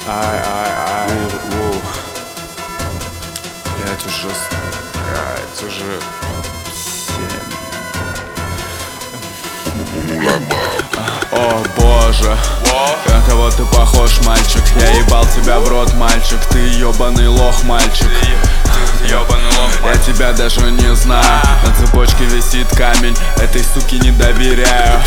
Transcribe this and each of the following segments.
Ай. Блять, уже 7. О боже, на кого ты похож, мальчик? Я ебал тебя в рот, мальчик. Ты ебаный лох, мальчик. Я тебя даже не знаю. На цепочке висит камень. Этой суке не доверяю.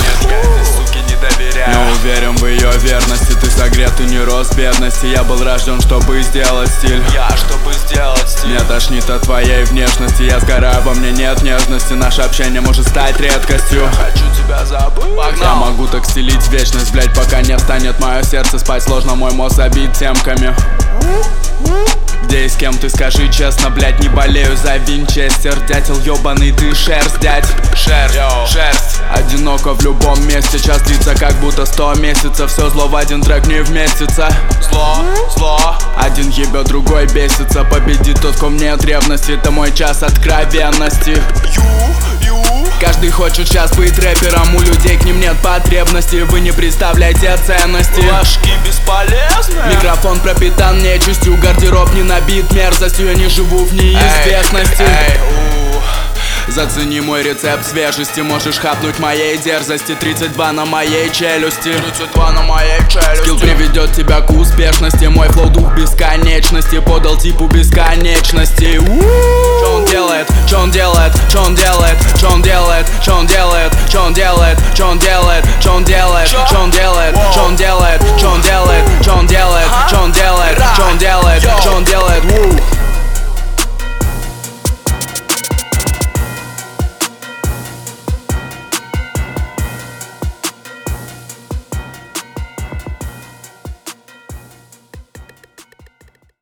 Не уверен в ее верности. Ты согрет и не рос в бедности. Я был рожден, чтобы сделать стиль. Мне тошнит от твоей внешности. Я сгораю, во мне нет нежности. Наше общение может стать редкостью. Хочу тебя забыть. Я могу так стелить вечность, блять, пока не встанет мое сердце. Спать сложно, мой мозг забит темками. Где и с кем, ты скажи честно, блять, не болею за Винчестер. Дятел ёбаный, ты шерсть, дядь. Шерсть. Одиноко в любом месте, час длится как будто 100 месяцев. Все зло в один трек не вместится. Зло. Один ебет, другой бесится. Победит тот, ком нет ревности. Это мой час откровенности. Каждый хочет сейчас быть рэпером. У людей к ним нет потребности. Вы не представляете ценности. Ложки бесполезны. Микрофон пропитан нечистью. Гардероб не набит мерзостью. Я не живу в неизвестности. Зацени мой рецепт свежести. Можешь хапнуть моей дерзости. 32 на моей челюсти. Скилл приведет тебя к успешности. Мой флоу дух бесконечности. Подал типу бесконечности. Чё он делает? Чё он делает? Чё он делает? Чё он делает? Чё он делает? Чё он делает? Чё он делает? Чё он делает? Чё он делает? Чё он делает? Чё он делает?